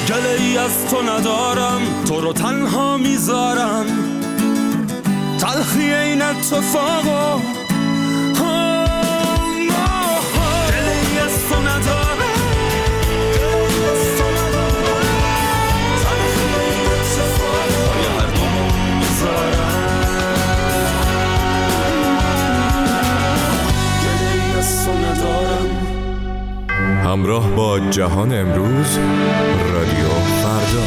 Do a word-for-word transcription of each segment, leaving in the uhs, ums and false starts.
گله ای از تو ندارم، تو رو تنها میذارم، تلخی این اتفاقا گله ای از تو ندارم، تلخی این اتفاقا پای هر دومون میذارم، گله ای از تو ندارم. همراه با جهان امروز، رادیو فردا.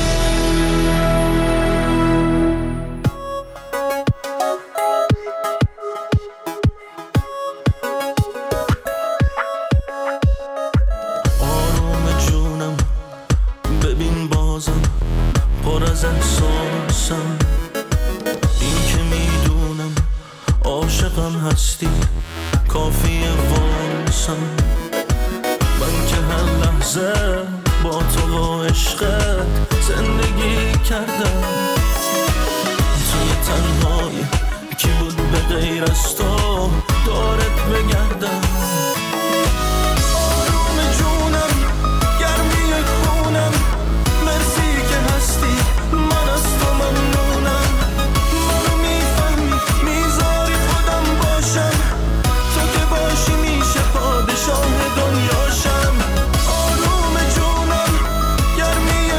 آروم جونم ببین بازم پر از احساسم، این که میدونم عاشقم هستی کافیه واسم، من که هر لحظه با تو و عشقت زندگی کردم، توی تنهایی کی بود به غیر از تو دارت بگردم.